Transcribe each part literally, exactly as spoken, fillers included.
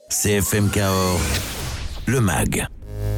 C F M Cahors, le mag.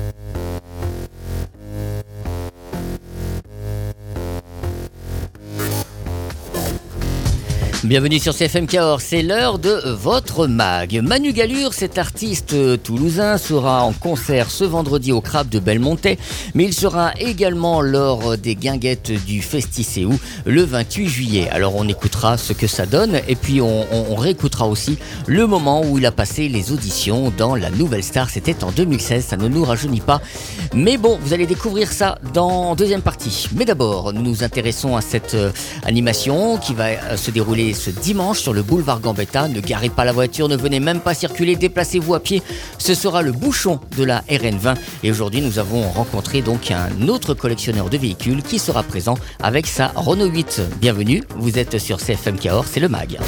Bienvenue sur C F M Cahors, c'est l'heure de votre mag. Manu Gallure, cet artiste toulousain, sera en concert ce vendredi au Crabe de Belmontet, mais il sera également lors des guinguettes du Festicéou le vingt-huit juillet. Alors on écoutera ce que ça donne et puis on, on, on réécoutera aussi le moment où il a passé les auditions dans La Nouvelle Star, c'était en deux mille seize, ça ne nous rajeunit pas. Mais bon, vous allez découvrir ça dans deuxième partie. Mais d'abord, nous nous intéressons à cette euh, animation qui va euh, se dérouler ce dimanche sur le boulevard Gambetta. Ne garez pas la voiture, ne venez même pas circuler, déplacez-vous à pied. Ce sera le bouchon de la R N vingt. Et aujourd'hui, nous avons rencontré donc un autre collectionneur de véhicules qui sera présent avec sa Renault huit. Bienvenue, vous êtes sur C F M Cahors, c'est le mag.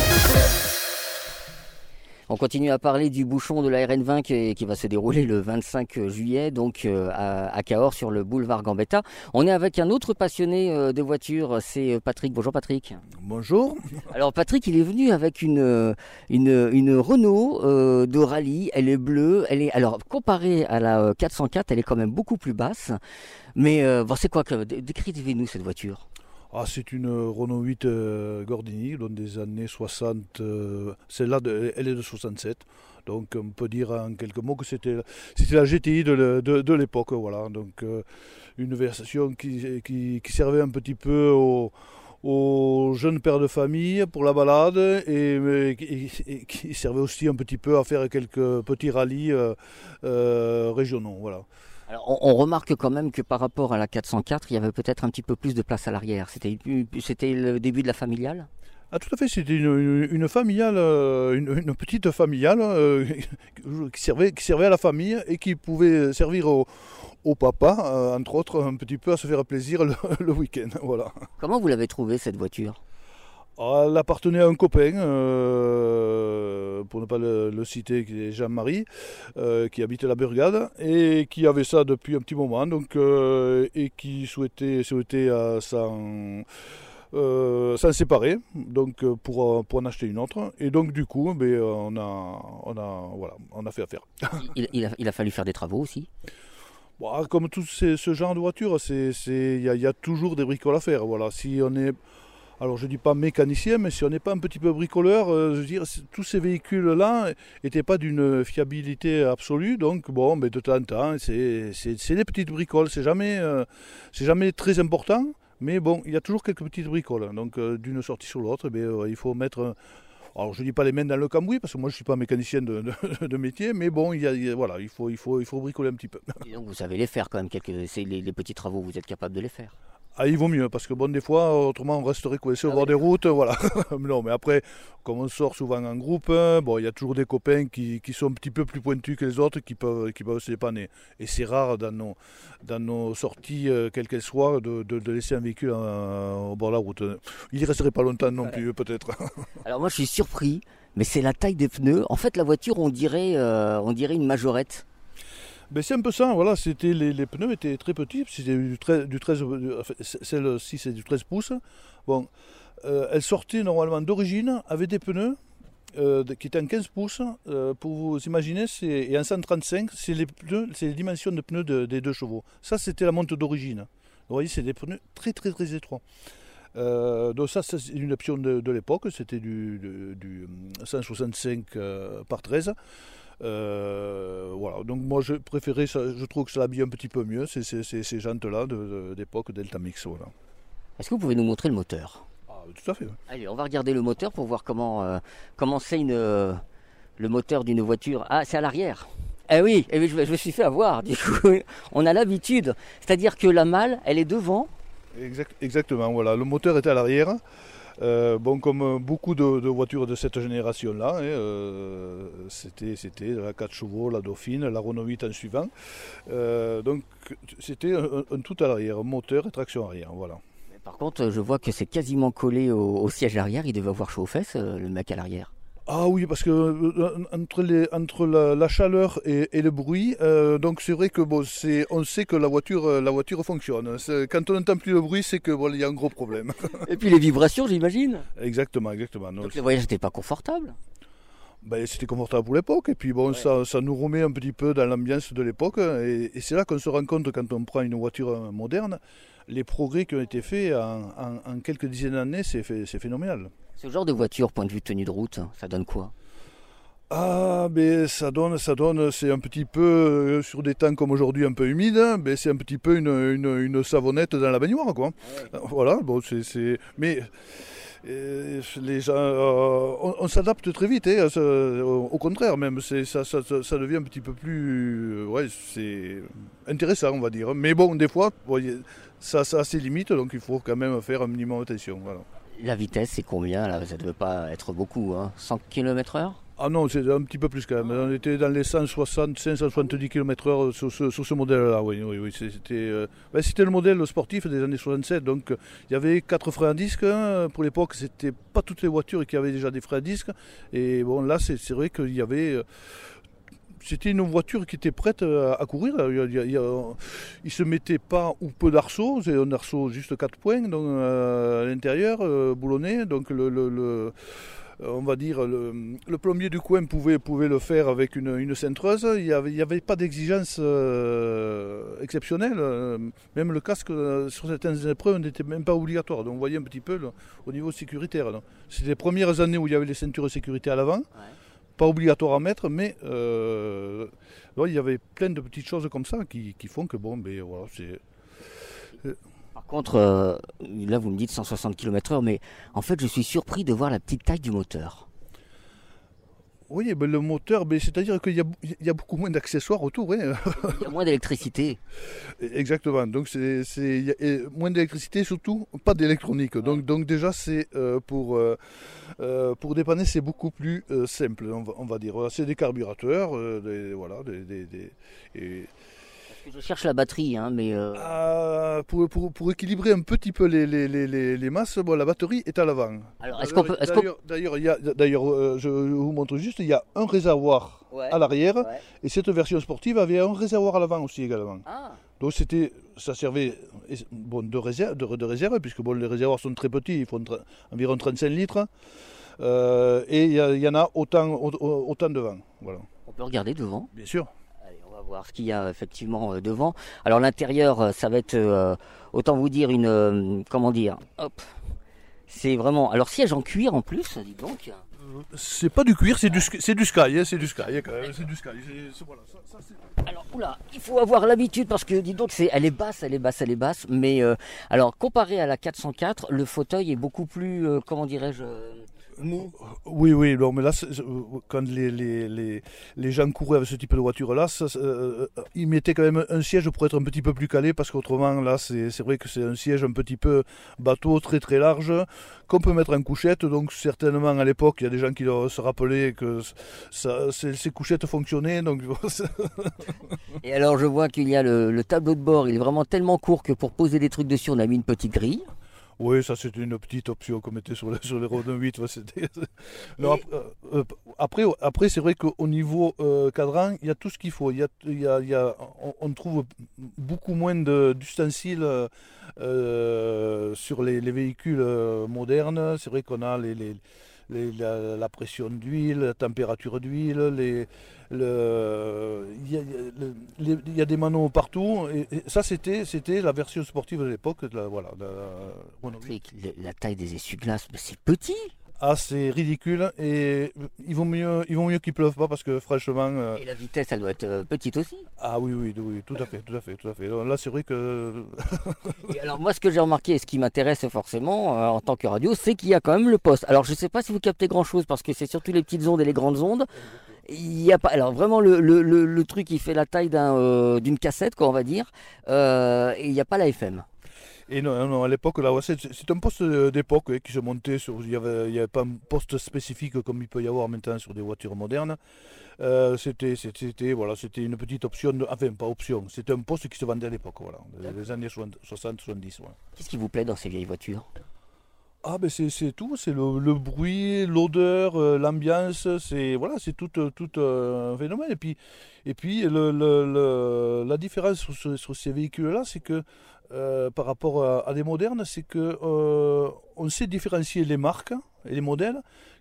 On continue à parler du bouchon de la R N vingt qui, qui va se dérouler le vingt-cinq juillet, donc euh, à, à Cahors sur le boulevard Gambetta. On est avec un autre passionné euh, de voitures, c'est Patrick. Bonjour Patrick. Bonjour. Alors Patrick, il est venu avec une, une, une Renault euh, de rallye. Elle est bleue. Elle est, alors comparée à la quatre cent quatre, elle est quand même beaucoup plus basse. Mais euh, bon, c'est quoi que, décrivez-nous cette voiture. Ah, c'est une Renault huit euh, Gordini, donc des années soixante. Euh, celle-là, de, elle est de soixante-sept. Donc on peut dire en quelques mots que c'était, c'était la G T I de, de, de l'époque. Voilà. Donc euh, une version qui, qui, qui servait un petit peu aux, aux jeunes pères de famille pour la balade et, et, et qui servait aussi un petit peu à faire quelques petits rallyes euh, euh, régionaux. Voilà. Alors, on, on remarque quand même que par rapport à la quatre cent quatre, il y avait peut-être un petit peu plus de place à l'arrière. C'était, c'était le début de la familiale ? Ah, tout à fait, c'était une, une, une familiale, une, une petite familiale euh, qui, servait, qui servait à la famille et qui pouvait servir au, au papa, euh, entre autres, un petit peu à se faire plaisir le, le week-end. Voilà. Comment vous l'avez trouvée cette voiture ? Elle appartenait à un copain, euh, pour ne pas le, le citer, qui est Jean-Marie, euh, qui habite la Burgade et qui avait ça depuis un petit moment, donc, euh, et qui souhaitait, souhaitait euh, s'en, euh, s'en séparer, donc pour, pour en acheter une autre. Et donc du coup, ben, on, a, on, a, voilà, on a fait affaire. il, il, a, il a fallu faire des travaux aussi ? Bon, comme tout ces, ce genre de voiture, il y, y a toujours des bricoles à faire. Voilà. Si on est... Alors je ne dis pas mécanicien, mais si on n'est pas un petit peu bricoleur, euh, je veux dire, tous ces véhicules-là n'étaient pas d'une fiabilité absolue, donc bon, mais de temps en temps, c'est, c'est, c'est des petites bricoles, c'est jamais, euh, c'est jamais très important, mais bon, il y a toujours quelques petites bricoles, donc euh, d'une sortie sur l'autre, eh euh, il faut mettre... Alors je ne dis pas les mains dans le cambouis, parce que moi je ne suis pas mécanicien de, de, de métier, mais bon, il, y a, il, y a, voilà, il, faut, il, faut, il faut bricoler un petit peu. Et donc vous savez les faire quand même, quelques, c'est les, les petits travaux, vous êtes capable de les faire ? Ah, il vaut mieux, parce que bon, des fois, autrement, on resterait coincé au ah bord oui. des routes, voilà. Non, mais après, comme on sort souvent en groupe, bon, il y a toujours des copains qui, qui sont un petit peu plus pointus que les autres, qui peuvent, qui peuvent se dépanner. Et c'est rare dans nos, dans nos sorties, euh, quelles qu'elles soient, de, de, de laisser un véhicule en, au bord de la route. Il n'y resterait pas longtemps non ouais. plus, peut-être. Alors moi, je suis surpris, mais c'est la taille des pneus. En fait, la voiture, on dirait, euh, on dirait une majorette. Ben c'est un peu ça, voilà, c'était, les, les pneus étaient très petits, c'était du treize, du treize enfin, celle-ci c'est du treize pouces. Bon, euh, elle sortait normalement d'origine avec des pneus euh, qui étaient en quinze pouces, euh, pour vous imaginer, c'est, et en cent trente-cinq, c'est les, pneus, c'est les dimensions de pneus de, des deux chevaux. Ça c'était la monte d'origine. Vous voyez, c'est des pneus très très très étroits. Euh, donc ça c'est une option de, de l'époque, c'était du, du, du cent soixante-cinq euh, par treize. Euh, voilà, donc moi je préférais ça, je trouve que ça l'habille un petit peu mieux, c'est, c'est, c'est ces jantes-là de, de, d'époque Delta Mix. Voilà. Est-ce que vous pouvez nous montrer le moteur ? Ah, tout à fait. Oui. Allez, on va regarder le moteur pour voir comment, euh, comment c'est une, euh, le moteur d'une voiture. Ah, c'est à l'arrière. Eh oui, eh oui je, je me suis fait avoir, du coup, on a l'habitude. C'est-à-dire que la malle, elle est devant. Exact, exactement, voilà, le moteur est à l'arrière. Euh, bon, comme beaucoup de, de voitures de cette génération-là, hein, euh, c'était, c'était la quatre chevaux, la Dauphine, la Renault huit en suivant. Euh, donc c'était un, un tout à l'arrière, moteur et traction arrière, voilà. Mais par contre, je vois que c'est quasiment collé au, au siège arrière, il devait avoir chaud aux fesses, le mec à l'arrière. Ah oui, parce que euh, entre, les, entre la, la chaleur et, et le bruit, euh, donc c'est vrai que bon, c'est, on sait que la voiture, la voiture fonctionne. C'est, quand on n'entend plus le bruit, c'est que bon, y a un gros problème. Et puis les vibrations, j'imagine. Exactement, exactement. Donc le voyage n'était pas confortable. Ben, c'était confortable pour l'époque, et puis bon, Ouais. ça, ça nous remet un petit peu dans l'ambiance de l'époque, et, et c'est là qu'on se rend compte quand on prend une voiture moderne, les progrès qui ont été faits en, en- en quelques dizaines d'années, c'est, fait- c'est phénoménal. Ce genre de voiture, point de vue tenue de route, ça donne quoi? Ah, ben ça donne, ça donne, c'est un petit peu, euh, sur des temps comme aujourd'hui un peu humides, ben c'est un petit peu une, une, une savonnette dans la baignoire, quoi. Euh, Voilà, bon, c'est, c'est... Mais euh, les gens, euh, on, on s'adapte très vite, hein, ça- au, au contraire même, c'est, ça, ça, ça, ça devient un petit peu plus, euh, ouais, c'est intéressant, on va dire. Mais bon, des fois, bon, y a- ça, ça a ses limites, donc il faut quand même faire un minimum attention, voilà. La vitesse, c'est combien là? Ça ne devait pas être beaucoup, hein. cent kilomètres heure? Ah non, c'est un petit peu plus quand même. On était dans les cent soixante-cinq cent soixante-dix kilomètres heure sur ce, sur ce modèle-là. Oui, oui, oui. C'était, euh, ben, c'était le modèle sportif des années soixante-sept. Donc euh, il y avait quatre freins à disque. Hein. Pour l'époque, c'était pas toutes les voitures qui avaient déjà des freins à disque. Et bon, là, c'est, c'est vrai qu'il y avait. euh, C'était une voiture qui était prête à, à courir. Il y a- il y a- il se mettait pas ou peu d'arceaux. C'est un arceau juste quatre points donc, euh, à l'intérieur, euh, boulonné. Donc le, le- le- on va dire, le, le plombier du coin pouvait, pouvait le faire avec une, une cintreuse. Il n'y avait, il y avait pas d'exigence euh, exceptionnelle. Euh, Même le casque, euh, sur certaines épreuves, n'était même pas obligatoire. Donc on voyait un petit peu là, au niveau sécuritaire. là. C'est les premières années où il y avait les ceintures de sécurité à l'avant. Pas obligatoire à mettre, mais euh, ouais, il y avait plein de petites choses comme ça qui, qui font que bon, ben, voilà, c'est... Par contre, euh, là vous me dites cent soixante kilomètres heure, mais en fait je suis surpris de voir la petite taille du moteur. Oui, ben, le moteur, ben, c'est-à-dire qu'il y a, il y a beaucoup moins d'accessoires autour. Hein. Il y a moins d'électricité. Exactement. Donc c'est, c'est- il y a et moins d'électricité, surtout pas d'électronique. Donc, donc déjà c'est euh, pour euh, euh, pour dépanner c'est beaucoup plus euh, simple. On va, on va dire. Voilà, c'est des carburateurs, euh, des- voilà, des, des- des- et, Parce que je cherche la batterie, hein, mais euh, ah, pour, pour, pour équilibrer un petit peu les, les, les, les- les masses, bon, la batterie est à l'avant. alors est-ce qu'on peut, est-ce qu'on- D'ailleurs, d'ailleurs, il y a- d'ailleurs, euh, je vous montre juste, il y a un réservoir Ouais. à l'arrière, Ouais. et cette version sportive avait un réservoir à l'avant aussi également. Ah, Donc c'était, ça servait bon, de, réserve, de, de réserve, puisque bon, les réservoirs sont très petits, ils font tra- environ trente-cinq litres, euh, et il y, a- il y en a autant, au- autant devant. Voilà. on peut regarder devant. Bien sûr. Allez, on va voir ce qu'il y a effectivement euh, devant. Alors l'intérieur, euh, ça va être, euh, autant vous dire une, euh, comment dire, hop, c'est vraiment. Alors siège en cuir en plus, dis donc. C'est pas du cuir, c'est du, sk- c'est du sky, hein, c'est du sky quand même, c'est du sky. c'est- c'est- voilà, ça- ça, c'est- Alors, oula, il faut avoir l'habitude parce que, dis donc, c'est, elle est basse, elle est basse, elle est basse. Mais, euh, alors, comparé à la quatre cent quatre, le fauteuil est beaucoup plus, euh, comment dirais-je, euh, mou. Oui, oui, non, mais là, c'est- c'est- quand les, les, les, les gens couraient avec ce type de voiture-là, ça, ça, euh, euh, ils mettaient quand même un siège pour être un petit peu plus calé, parce qu'autrement, là, c'est c'est vrai que c'est un siège un petit peu bateau, très très large, qu'on peut mettre en couchette. Donc, certainement, à l'époque, il y a des gens qui doivent se rappeler que ça, ces, ces couchettes fonctionnaient. Donc, Et alors, je vois qu'il y a le, le tableau de bord, il est vraiment tellement court que pour poser des trucs dessus, on a mis une petite grille. oui, ça, c'était une petite option qu'on mettait sur, le, sur les Renault huit. ouais, c'était- Non, ap- euh, euh, après, après c'est vrai qu'au niveau euh, cadran, il y a tout ce qu'il faut. Il y a, il y a- il y a- on, on trouve beaucoup moins de- d'ustensiles euh, euh, sur les, les véhicules euh, modernes. C'est vrai qu'on a les, les- les- la, la pression d'huile, la température d'huile, les, le, il, y a, il y a le- les- il y a des manos partout. Et, et ça, c'était, c'était la version sportive de l'époque. de la- Voilà, de la Renault huit. C'est que le- La taille des essuie-glaces, mais c'est petit. Ah, c'est ridicule et il vaut mieux, il vaut mieux qu'il pleuve pas parce que franchement, euh, Et la vitesse, elle doit être euh, petite aussi. ah oui, oui, oui, tout à fait, tout à fait, tout à fait. Là, c'est vrai que Et alors moi, ce que j'ai remarqué, et ce qui m'intéresse forcément euh, en tant que radio, c'est qu'il y a quand même le poste. Alors je ne sais pas si vous captez grand-chose parce que c'est surtout les petites ondes et les grandes ondes. Il y a pas. Alors vraiment le, le, le, le truc qui fait la taille d'un, euh, d'une cassette, quoi, on va dire. Euh, et il n'y a pas la F M. et non, non, à l'époque là, ouais, c'est, c'est un poste d'époque ouais, qui se montait sur, il y avait, il y avait pas un poste spécifique comme il peut y avoir maintenant sur des voitures modernes. Euh, c'était, c'était, c'était, voilà, c'était une petite option, de- enfin pas option, c'était un poste qui se vendait à l'époque, voilà, les années soixante soixante-dix. Ouais. Qu'est-ce qui vous plaît dans ces vieilles voitures? Ah ben c'est c'est tout, c'est le, le bruit, l'odeur, euh, l'ambiance, c'est voilà, c'est tout, euh, tout euh, un phénomène. Et puis, et puis le, le- le- la différence sur, ce- sur ces véhicules-là, c'est que euh, par rapport à, à des modernes, c'est que euh, on sait différencier les marques et les modèles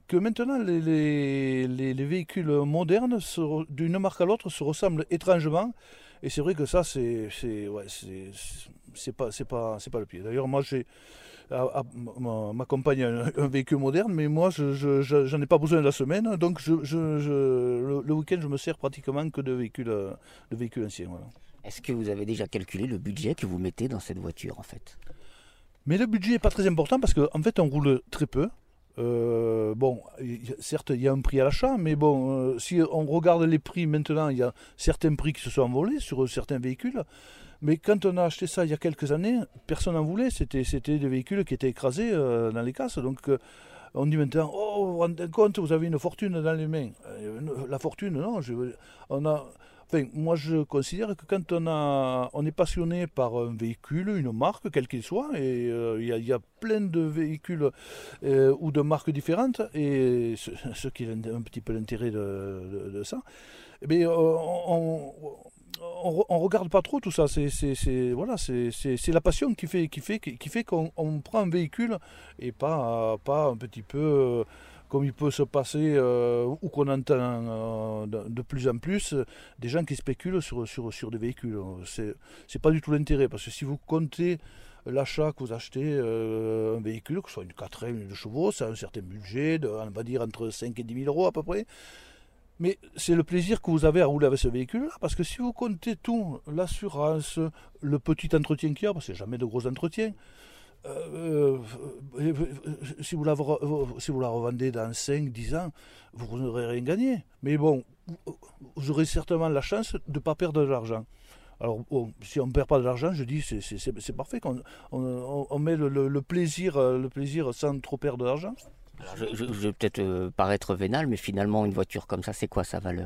que maintenant les, les, les, les véhicules modernes se, d'une marque à l'autre se ressemblent étrangement. Et c'est vrai que ça, c'est, c'est, ouais, c'est, c'est, pas, c'est, pas, c'est pas le pied. D'ailleurs, moi, j'ai, à, à, ma, ma compagne a un, un véhicule moderne, mais moi, je, je, je, j'en ai pas besoin de la semaine. Donc, je, je, je, le, le week-end, je me sers pratiquement que de véhicules, de véhicules anciens. Voilà. Est-ce que vous avez déjà calculé le budget que vous mettez dans cette voiture, en fait ? Mais le budget n'est pas très important parce qu'en en fait, on roule très peu. Euh, bon, certes, il y a un prix à l'achat, mais bon, euh, si on regarde les prix maintenant, il y a certains prix qui se sont envolés sur certains véhicules. Mais quand on a acheté ça il y a quelques années, personne n'en voulait. C'était, c'était des véhicules qui étaient écrasés euh, dans les casses. Donc, euh, on dit maintenant, oh, vous vous rendez compte, vous avez une fortune dans les mains. Euh, la fortune, non. Je, on a, enfin, moi, je considère que quand on, a, on est passionné par un véhicule, une marque, quelle qu'il soit, et il euh, y, y a plein de véhicules euh, ou de marques différentes, et ce, ce qui est un petit peu l'intérêt de, de, de ça, eh bien, euh, on, on ne regarde pas trop tout ça. C'est, c'est, c'est, voilà, c'est, c'est, c'est la passion qui fait, qui fait, qui fait qu'on on prend un véhicule et pas, pas un petit peu... Euh, comme il peut se passer, euh, ou qu'on entend euh, de, de plus en plus, euh, des gens qui spéculent sur, sur, sur des véhicules. C'est, c'est pas du tout l'intérêt, parce que si vous comptez l'achat que vous achetez euh, un véhicule, que ce soit une quatre L, une deux chevaux, ça a un certain budget, de, on va dire entre cinq et dix mille euros à peu près. Mais c'est le plaisir que vous avez à rouler avec ce véhicule-là, parce que si vous comptez tout, l'assurance, le petit entretien qu'il y a, parce qu'il n'y a jamais de gros entretien, Euh, euh, si, vous la, si vous la revendez dans cinq dix ans, vous n'aurez rien gagné. Mais bon, vous aurez certainement la chance de ne pas perdre de l'argent. Alors, bon, si on ne perd pas de l'argent, je dis c'est, c'est, c'est, c'est parfait. Qu'on, on, on met le, le, le, plaisir, le plaisir sans trop perdre de l'argent. Alors, je, je, je vais peut-être euh, paraître vénal, mais finalement, une voiture comme ça, c'est quoi sa valeur ?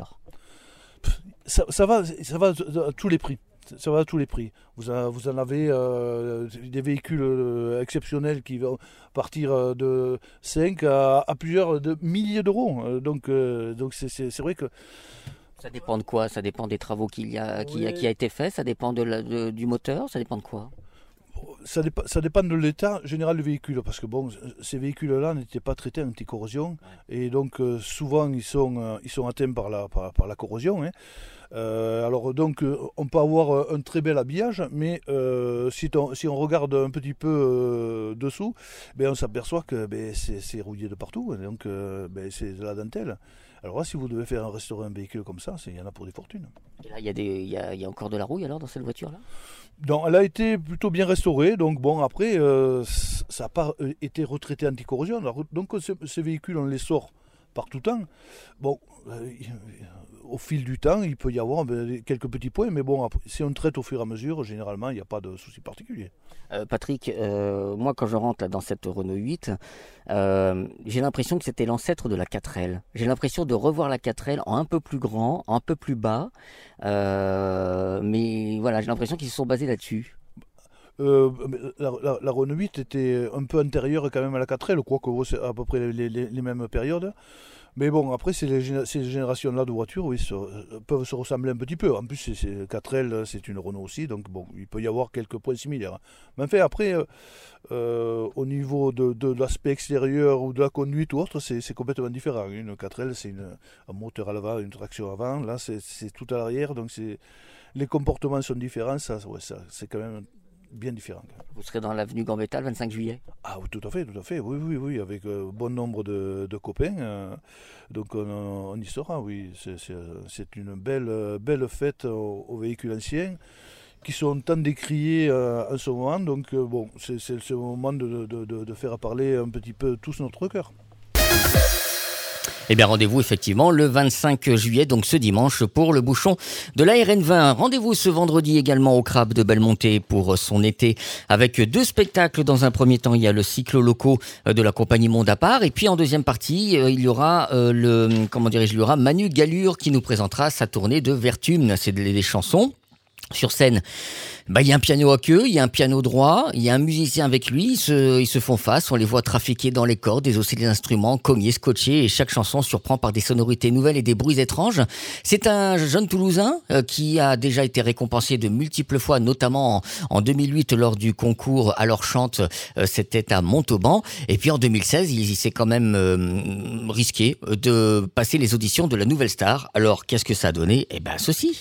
ça, ça, va, ça va à tous les prix. Ça va à tous les prix. Vous, a, vous en avez euh, des véhicules euh, exceptionnels qui vont partir euh, de cinq à, à plusieurs de milliers d'euros. Euh, donc euh, donc c'est, c'est, c'est vrai que... Ça dépend de quoi ? Ça dépend des travaux qu'il y a, qui, oui. a, qui a été fait ? Ça dépend de la, de, du moteur ? Ça dépend de quoi ? Ça dépend, ça dépend de l'état général du véhicule, parce que bon, ces véhicules-là n'étaient pas traités anti-corrosion, ouais. Et donc euh, souvent ils sont, euh, ils sont atteints par la, par, par la corrosion. Hein. Euh, alors donc euh, on peut avoir un très bel habillage, mais euh, si, on, si on regarde un petit peu euh, dessous, ben, on s'aperçoit que ben, c'est, c'est rouillé de partout, donc euh, ben, c'est de la dentelle. Alors là, si vous devez faire restaurer un véhicule comme ça, il y en a pour des fortunes. Et là, il y, a des, y, a, y a encore de la rouille alors dans cette voiture-là ? Non, elle a été plutôt bien restaurée, donc bon, après, euh, ça n'a pas été retraité anti-corrosion. Alors, donc ces, ces véhicules, on les sort par tout temps. Bon, euh, au fil du temps, il peut y avoir quelques petits points, mais bon, après, si on traite au fur et à mesure, généralement, il n'y a pas de souci particulier. Euh, Patrick, euh, moi quand je rentre là, dans cette Renault huit, euh, j'ai l'impression que c'était l'ancêtre de la quatre L. J'ai l'impression de revoir la quatre L en un peu plus grand, un peu plus bas, euh, mais voilà, j'ai l'impression qu'ils se sont basés là-dessus. Euh, la, la, la Renault huit était un peu antérieure quand même à la quatre L, quoique c'est à peu près les, les, les mêmes périodes. Mais bon, après, ces, ces générations-là de voitures, oui, se, peuvent se ressembler un petit peu. En plus, c'est, c'est quatre L, c'est une Renault aussi, donc bon, il peut y avoir quelques points similaires. Mais enfin, après, euh, au niveau de, de l'aspect extérieur ou de la conduite ou autre, c'est, c'est complètement différent. Une quatre L, c'est une, un moteur à l'avant, une traction avant. Là, c'est, c'est tout à l'arrière, donc c'est, les comportements sont différents. Ça, ouais, ça, c'est quand même bien différent. Vous serez dans l'avenue Gambetta le vingt-cinq juillet ? Ah oui, tout à fait, tout à fait, oui, oui, oui, avec euh, bon nombre de, de copains, euh, donc on, on y sera, oui, c'est, c'est, c'est une belle, belle fête aux, aux véhicules anciens, qui sont tant décriés euh, en ce moment, donc euh, bon, c'est, c'est, c'est le moment de, de, de, de faire parler un petit peu tous notre cœur. Eh bien, rendez-vous effectivement le vingt-cinq juillet, donc ce dimanche, pour le bouchon de la R N vingt. Rendez-vous ce vendredi également au Crabe de Belmonte pour son été, avec deux spectacles. Dans un premier temps, il y a le cyclo loco de la compagnie Monde à part, et puis en deuxième partie, il y aura euh, le, comment dirais-je, il y aura Manu Gallure qui nous présentera sa tournée de Vertum. C'est des, des chansons Sur scène, bah, il y a un piano à queue, il y a un piano droit, il y a un musicien avec lui, ils se, ils se font face, on les voit trafiquer dans les cordes, désosser les instruments, cogner, scotcher, et chaque chanson surprend par des sonorités nouvelles et des bruits étranges. C'est un jeune Toulousain euh, qui a déjà été récompensé de multiples fois, notamment en, en deux mille huit lors du concours Alors Chante, euh, c'était à Montauban, et puis en deux mille seize, il, il s'est quand même euh, risqué de passer les auditions de la Nouvelle Star. Alors qu'est-ce que ça a donné ? Eh ben ceci.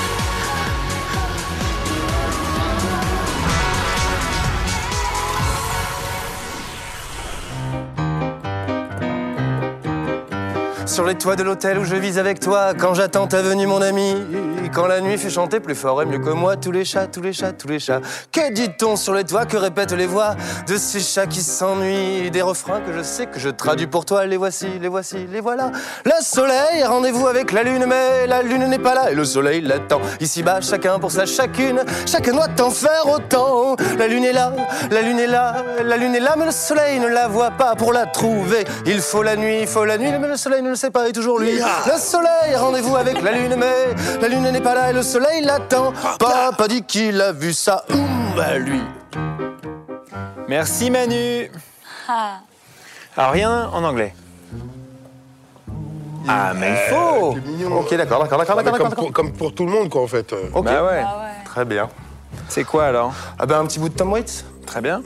Sur les toits de l'hôtel où je vis avec toi, quand j'attends ta venue mon ami, quand la nuit fait chanter plus fort et mieux que moi tous les chats, tous les chats, tous les chats. Que dit-on sur les toits, que répètent les voix de ces chats qui s'ennuient, des refrains que je sais que je traduis pour toi, les voici, les voici, les voilà. Le soleil a rendez-vous avec la lune, mais la lune n'est pas là et le soleil l'attend. Ici-bas, chacun pour sa chacune, chacun doit en faire autant. La lune est là, la lune est là, la lune est là, mais le soleil ne la voit pas. Pour la trouver, il faut la nuit, il faut la nuit, mais le soleil ne le sait pas et toujours lui. Le soleil a rendez-vous avec la lune, mais la lune n'est pas là et le soleil l'attend. Papa dit qu'il a vu ça, oum, à lui. Merci Manu. Ah. Alors rien en anglais. Ah mais il faut. Ok, d'accord, d'accord, d'accord, Ah, mais d'accord, comme, d'accord. pour, comme pour tout le monde, quoi, en fait. Ok, Bah ouais. Ah ouais. très bien. C'est quoi alors? Ah ben un petit bout de Tom Waits. Très bien.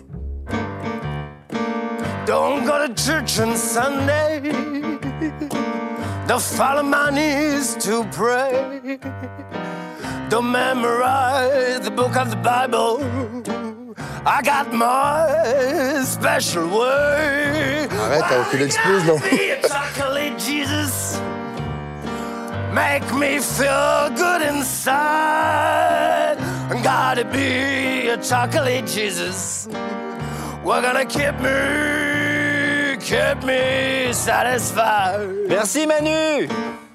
Don't go to church on Sunday. Don't follow my knees to pray. Don't memorize the book of the Bible. I got my special way. Arrête, t'as aucune explose, non? Be a chocolate Jesus. Make me feel good inside. Gotta be a chocolate Jesus. We're gonna keep me, keep me satisfied. Merci Manu.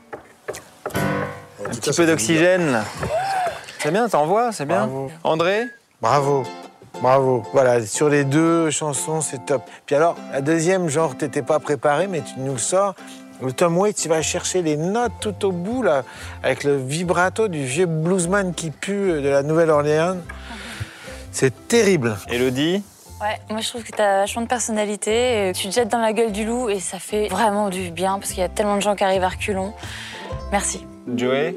Un petit peu d'oxygène là. C'est bien, t'envoies, c'est bien. Bravo. André? Bravo, bravo. Voilà, sur les deux chansons, c'est top. Puis alors, la deuxième, genre, t'étais pas préparé, mais tu nous le sors. Le Tom Waits, il va chercher les notes tout au bout, là, avec le vibrato du vieux bluesman qui pue de la Nouvelle-Orléans. C'est terrible. Elodie? Ouais, moi je trouve que t'as vachement de personnalité. Tu te jettes dans la gueule du loup et ça fait vraiment du bien parce qu'il y a tellement de gens qui arrivent à reculons. Merci. Joey?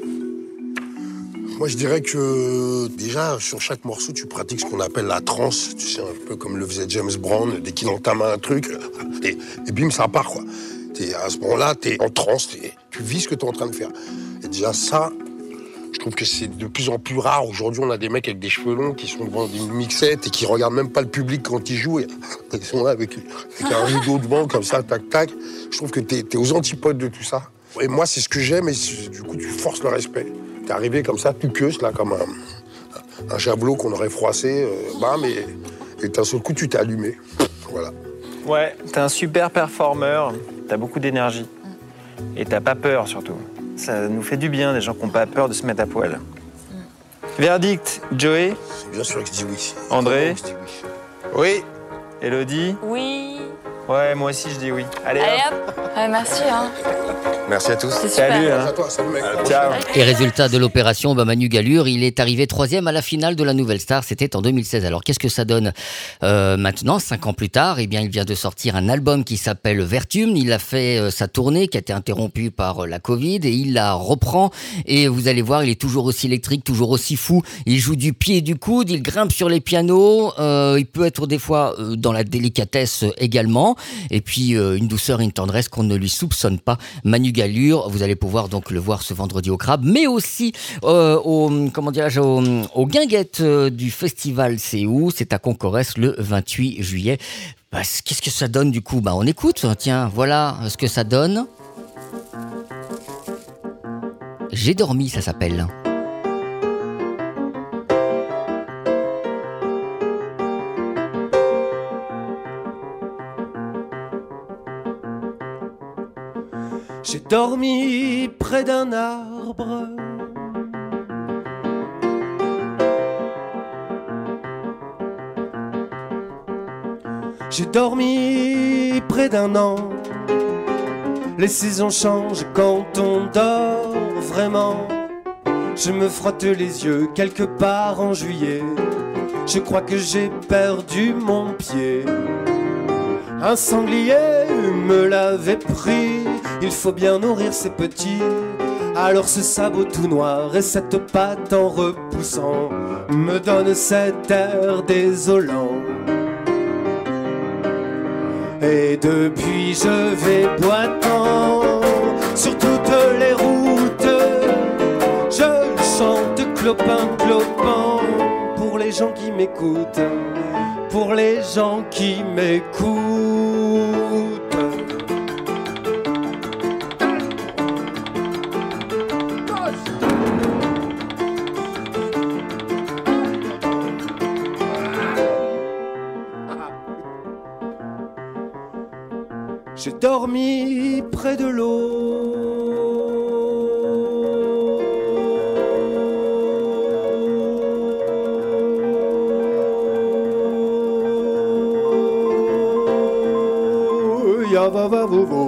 Moi, je dirais que déjà, sur chaque morceau, tu pratiques ce qu'on appelle la transe. Tu sais, un peu comme le faisait James Brown, dès qu'il entame un truc, et, et bim, ça part, quoi. T'es, à ce moment-là, t'es en transe, t'es, tu vis ce que t'es en train de faire. Et déjà, ça, je trouve que c'est de plus en plus rare. Aujourd'hui, on a des mecs avec des cheveux longs qui sont devant des mixettes et qui regardent même pas le public quand ils jouent. Et ils sont là avec, avec un rideau devant, comme ça, tac, tac. Je trouve que t'es, t'es aux antipodes de tout ça. Et moi, c'est ce que j'aime, et du coup, tu forces le respect. T'es arrivé comme ça, tout queuse, là, comme un, un javelot qu'on aurait froissé, euh, bam, et, et d'un seul coup, tu t'es allumé. Voilà. Ouais, t'es un super performeur, t'as beaucoup d'énergie. Et t'as pas peur, surtout. Ça nous fait du bien, des gens qui n'ont pas peur de se mettre à poil. Verdict, Joey? C'est bien sûr que je dis oui. André? Je dis oui. Oui. Elodie? Oui. Ouais, moi aussi je dis oui. Allez, Allez hop. hop. Ouais, merci. Hein. Merci à tous. C'est super. Salut, À hein. toi, salut mec. Ciao. Et résultat de l'opération, bah Manu Gallure, il est arrivé troisième à la finale de la Nouvelle Star, c'était en deux mille seize. Alors qu'est-ce que ça donne euh, maintenant, cinq ans plus tard? Eh bien, il vient de sortir un album qui s'appelle Vertum. Il a fait euh, sa tournée qui a été interrompue par euh, la Covid et il la reprend. Et vous allez voir, il est toujours aussi électrique, toujours aussi fou. Il joue du pied et du coude, il grimpe sur les pianos. Euh, il peut être des fois euh, dans la délicatesse également. Et puis euh, une douceur et une tendresse qu'on ne lui soupçonne pas. Manu Gallure, vous allez pouvoir donc le voir ce vendredi au Crabe, mais aussi euh, au, comment dirais-je, au, aux guinguettes euh, du festival. C'est où? C'est à Concorès le vingt-huit juillet. Bah, qu'est-ce que ça donne du coup? Bah, on écoute, tiens, voilà ce que ça donne. J'ai dormi, ça s'appelle. J'ai dormi près d'un arbre. J'ai dormi près d'un an. Les saisons changent quand on dort vraiment. Je me frotte les yeux quelque part en juillet. Je crois que j'ai perdu mon pied. Un sanglier me l'avait pris. Il faut bien nourrir ses petits. Alors ce sabot tout noir et cette patte en repoussant me donne cet air désolant. Et depuis je vais boitant sur toutes les routes. Je chante clopin clopin pour les gens qui m'écoutent, pour les gens qui m'écoutent. J'ai dormi près de l'eau. Ya va va vo vo.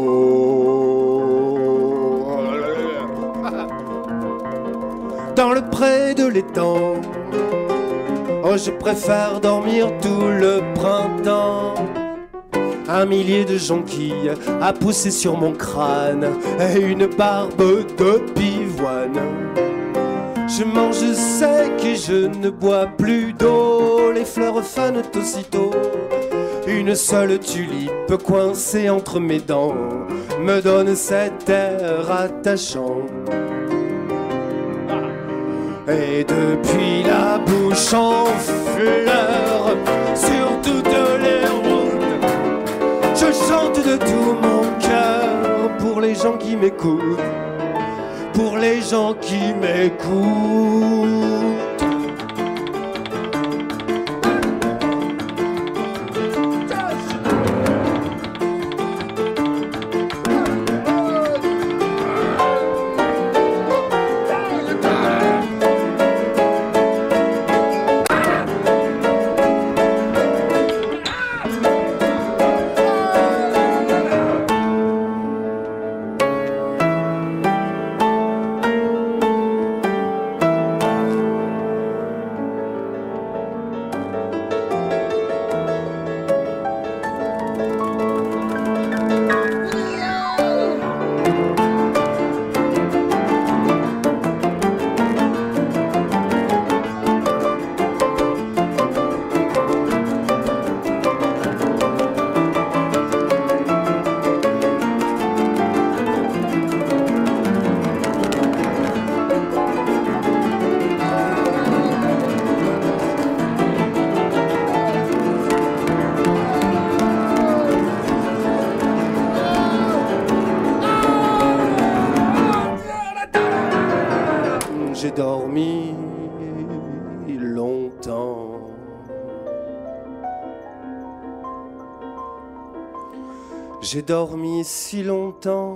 Dans le pré de l'étang. Oh, je préfère dormir tout le printemps. Un millier de jonquilles a poussé sur mon crâne et une barbe de pivoine. Je mange sec et je ne bois plus d'eau. Les fleurs fanent aussitôt. Une seule tulipe coincée entre mes dents me donne cet air attachant. Et depuis la bouche en fleurs sur toutes les routes, je chante de tout mon cœur pour les gens qui m'écoutent, pour les gens qui m'écoutent. J'ai dormi longtemps. J'ai dormi si longtemps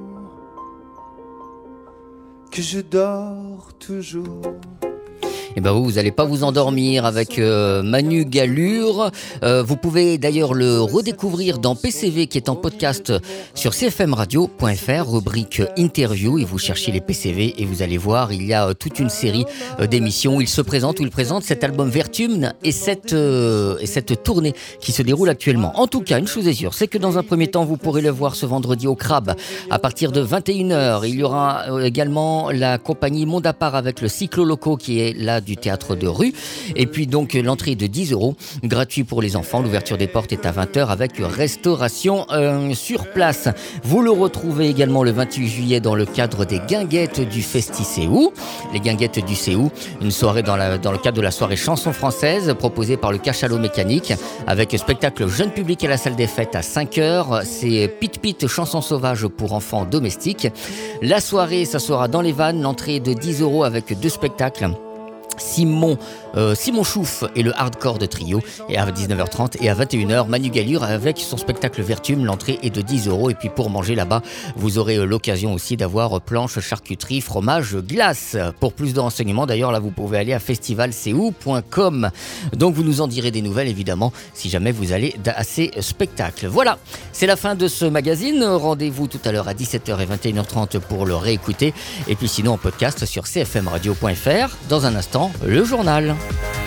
que je dors toujours. Eh ben vous, vous n'allez pas vous endormir avec euh, Manu Gallure. Euh, vous pouvez d'ailleurs le redécouvrir dans P C V qui est en podcast sur c f m radio point f r, rubrique interview, et vous cherchez les P C V et vous allez voir, il y a euh, toute une série euh, d'émissions où il se présente, où il présente cet album Vertumne et cette, euh, et cette tournée qui se déroule actuellement. En tout cas, une chose est sûre, c'est que dans un premier temps, vous pourrez le voir ce vendredi au Crabe à partir de vingt et une heures. Il y aura euh, également la compagnie Monde à part avec le Cyclo Loco qui est là du théâtre de rue, et puis donc l'entrée de dix euros, gratuit pour les enfants. L'ouverture des portes est à vingt heures avec restauration euh, sur place. Vous le retrouvez également le vingt-huit juillet dans le cadre des Guinguettes du Festi-Céou. Les Guinguettes du Céou, une soirée dans, la, dans le cadre de la soirée chanson française proposée par le Cachalot Mécanique avec spectacle jeune public à la salle des fêtes à cinq heures. C'est Pit Pit, chanson sauvage pour enfants domestiques. La soirée, ça sera dans les Vannes, l'entrée de dix euros avec deux spectacles. Simon, euh, Simon Chouf et le hardcore de trio, et à dix-neuf heures trente et à vingt et une heures Manu Gallure avec son spectacle Vertume. L'entrée est de dix euros et puis pour manger là-bas vous aurez l'occasion aussi d'avoir planche, charcuterie, fromage, glace. Pour plus de renseignements d'ailleurs là vous pouvez aller à festival c o u point com. Donc vous nous en direz des nouvelles évidemment si jamais vous allez à ces spectacles. Voilà, c'est la fin de ce magazine. Rendez-vous tout à l'heure à dix-sept heures et vingt et une heures trente pour le réécouter et puis sinon en podcast sur c f m radio point f r. Dans un instant, le journal.